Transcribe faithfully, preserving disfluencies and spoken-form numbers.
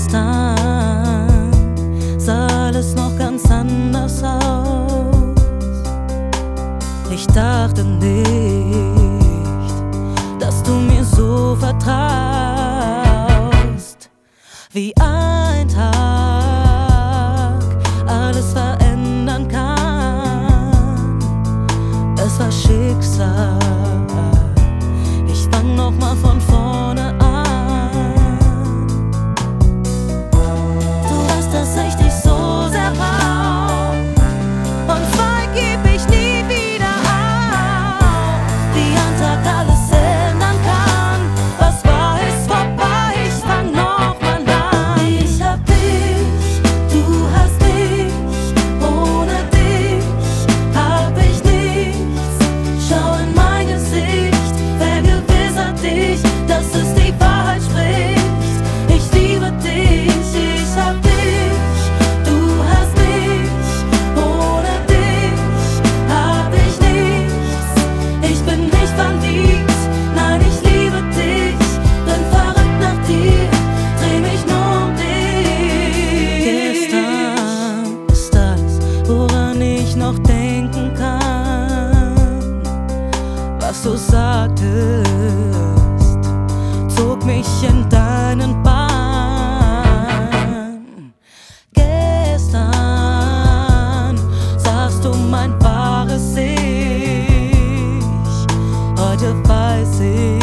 Gestern sah alles noch ganz anders aus. Ich dachte nicht, dass du mir so vertraust. Wie ein Tag alles verändern kann. Es war Schicksal. Ich fang noch mal von vorne an. Noch denken kann, was du sagtest, zog mich in deinen Bann. Gestern sahst du mein wahres Ich, heute weiß ich.